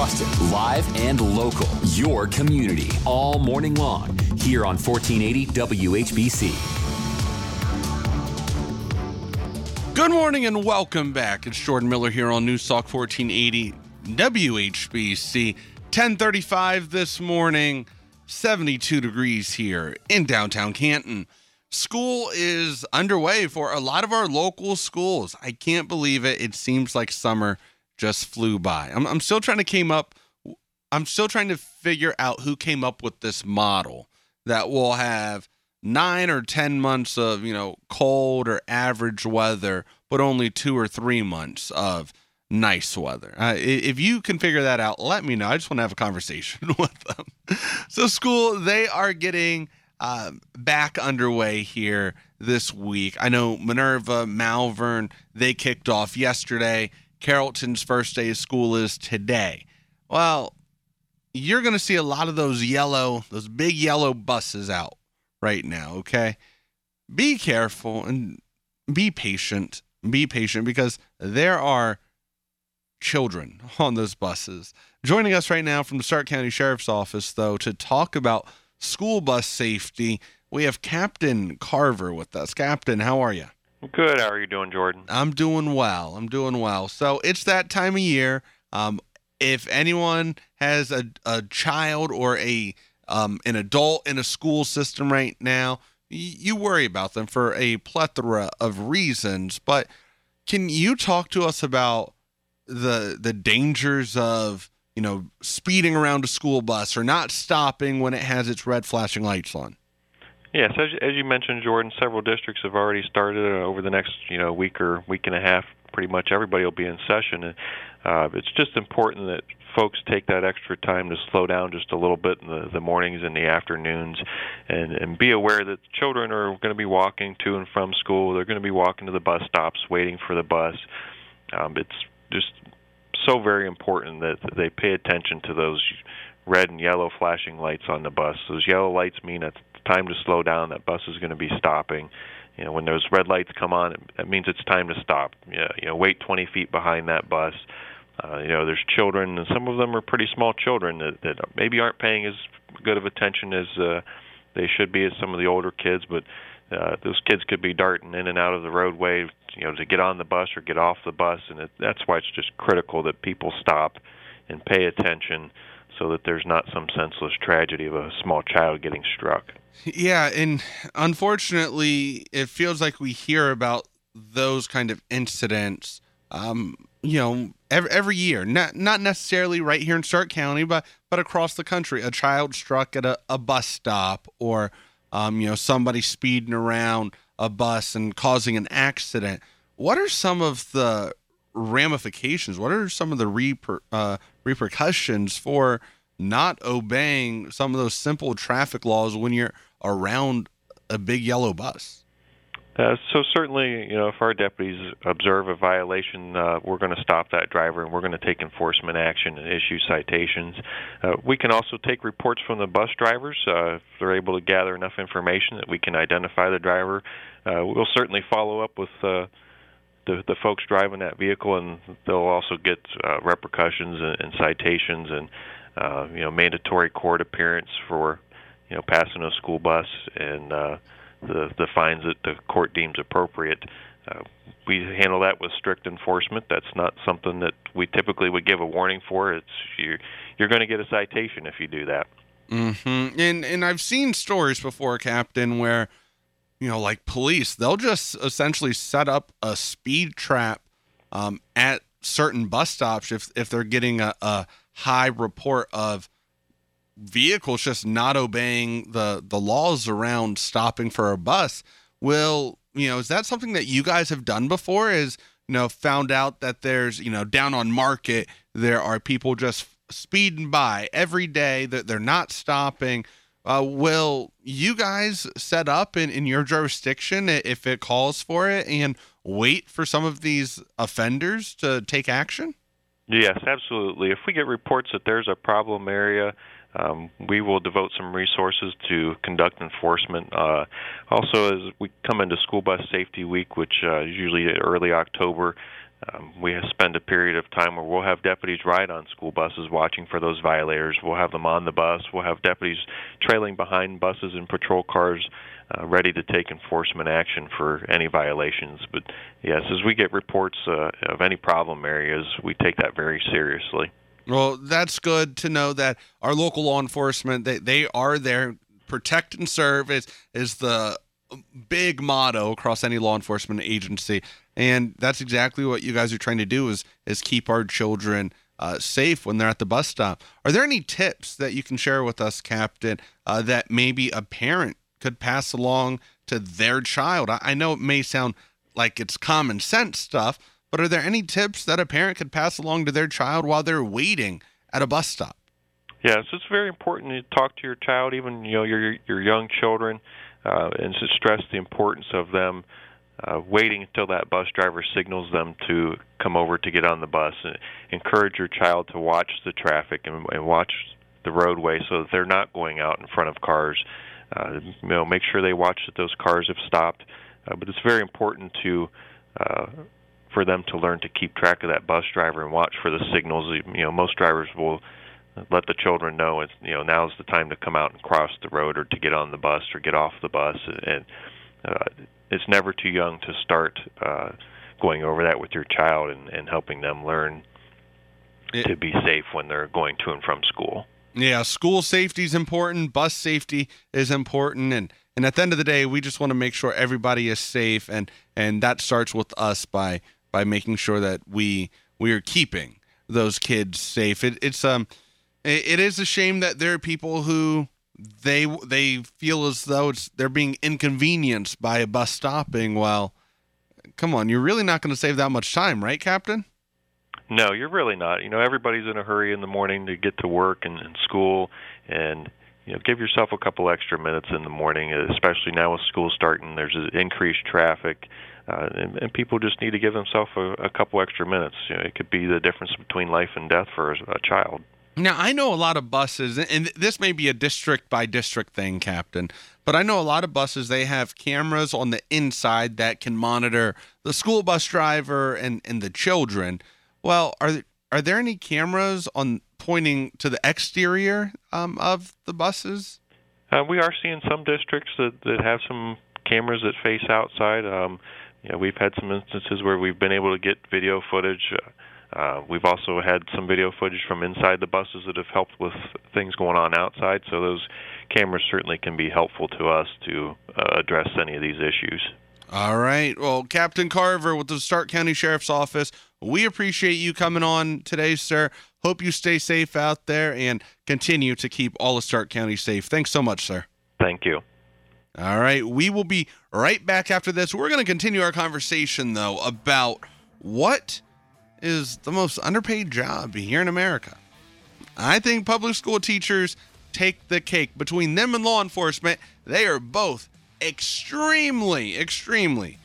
Trusted, live, and local. Your community all morning long here on 1480 WHBC. Good morning and welcome back. It's Jordan Miller here on News Talk 1480 WHBC. 10:35 this morning, 72 degrees here in downtown Canton. School is underway for a lot of our local schools. I can't believe it. It seems like summer just flew by. I'm still trying to figure out who came up with this model that will have 9 or 10 months of, cold or average weather, but only 2 or 3 months of nice weather. If you can figure that out, let me know. I just want to have a conversation with them. So school, they are getting back underway here this week. I know Minerva, Malvern, they kicked off yesterday. Carrollton's first day of school is today. Well, you're going to see a lot of those big yellow buses out right now, okay? Be careful and be patient. Be patient because there are children on those buses. Joining us right now from the Stark County Sheriff's Office, though, to talk about school bus safety, we have Captain Carver with us. Captain, how are you? Good. How are you doing, Jordan? I'm doing well. So it's that time of year. If anyone has a child or an adult in a school system right now, you worry about them for a plethora of reasons. But can you talk to us about the dangers of, speeding around a school bus or not stopping when it has its red flashing lights on? Yes, as you mentioned, Jordan, several districts have already started over the next week or week and a half. Pretty much everybody will be in session, and it's just important that folks take that extra time to slow down just a little bit in the mornings and the afternoons, and be aware that children are going to be walking to and from school. They're going to be walking to the bus stops, waiting for the bus. It's just so very important that they pay attention to those red and yellow flashing lights on the bus. Those yellow lights mean it's time to slow down. That bus is going to be stopping. When those red lights come on, it means it's time to stop. Wait 20 feet behind that bus. There's children, and some of them are pretty small children that maybe aren't paying as good of attention as they should be as some of the older kids, but those kids could be darting in and out of the roadway, to get on the bus or get off the bus, and that's why it's just critical that people stop and pay attention so that there's not some senseless tragedy of a small child getting struck. Yeah, and unfortunately, it feels like we hear about those kind of incidents, every year. Not necessarily right here in Stark County, but across the country. A child struck at a bus stop, or somebody speeding around a bus and causing an accident. What are some of the ramifications? What are some of the repercussions for not obeying some of those simple traffic laws when you're around a big yellow bus? So certainly, if our deputies observe a violation, we're going to stop that driver and we're going to take enforcement action and issue citations. We can also take reports from the bus drivers if they're able to gather enough information that we can identify the driver. We'll certainly follow up with the folks driving that vehicle, and they'll also get repercussions and citations and mandatory court appearance for passing a school bus and the fines that the court deems appropriate. We handle that with strict enforcement. That's not something that we typically would give a warning for. You're going to get a citation if you do that. Mm-hmm. And I've seen stories before, Captain, where like police, they'll just essentially set up a speed trap at certain bus stops if they're getting a high report of vehicles just not obeying the laws around stopping for a bus. Is that something that you guys have done before? Is, found out that there's, down on Market, there are people just speeding by every day, that they're not stopping. Will you guys set up in your jurisdiction, if it calls for it, and wait for some of these offenders to take action? Yes, absolutely. If we get reports that there's a problem area, we will devote some resources to conduct enforcement. Also, as we come into School Bus Safety Week, which is usually early October, We spend a period of time where we'll have deputies ride on school buses watching for those violators. We'll have them on the bus. We'll have deputies trailing behind buses and patrol cars ready to take enforcement action for any violations. But yes, as we get reports of any problem areas, we take that very seriously. Well, that's good to know that our local law enforcement, they are there. Protect and serve is the big motto across any law enforcement agency. And that's exactly what you guys are trying to do is keep our children safe when they're at the bus stop. Are there any tips that you can share with us, Captain, that maybe a parent could pass along to their child? I know it may sound like it's common sense stuff, but are there any tips that a parent could pass along to their child while they're waiting at a bus stop? Yes, it's very important to talk to your child, even your young children, and to stress the importance of them waiting until that bus driver signals them to come over to get on the bus. Encourage your child to watch the traffic and watch the roadway so that they're not going out in front of cars. Make sure they watch that those cars have stopped. But it's very important for them to learn to keep track of that bus driver and watch for the signals. Most drivers will let the children know it's now's the time to come out and cross the road or to get on the bus or get off the bus, and it's never too young to start going over that with your child and helping them learn to be safe when they're going to and from school. Yeah, school safety is important, bus safety is important, and at the end of the day, we just want to make sure everybody is safe, and that starts with us by making sure that we are keeping those kids safe. It is a shame that there are people who they feel as though they're being inconvenienced by a bus stopping. Well, come on, you're really not going to save that much time, right, Captain? No, you're really not. Everybody's in a hurry in the morning to get to work and school, and give yourself a couple extra minutes in the morning, especially now with school starting. There's increased traffic, and people just need to give themselves a couple extra minutes. It could be the difference between life and death for a child. Now, I know a lot of buses, and this may be a district-by-district thing, Captain, but I know a lot of buses, they have cameras on the inside that can monitor the school bus driver and the children. Well, are there any cameras on pointing to the exterior of the buses? We are seeing some districts that have some cameras that face outside. We've had some instances where we've been able to get video footage. We've also had some video footage from inside the buses that have helped with things going on outside, so those cameras certainly can be helpful to us to address any of these issues. All right. Well, Captain Carver with the Stark County Sheriff's Office, we appreciate you coming on today, sir. Hope you stay safe out there and continue to keep all of Stark County safe. Thanks so much, sir. Thank you. All right. We will be right back after this. We're going to continue our conversation, though, about what is the most underpaid job here in America. I think public school teachers take the cake. Between them and law enforcement, they are both extremely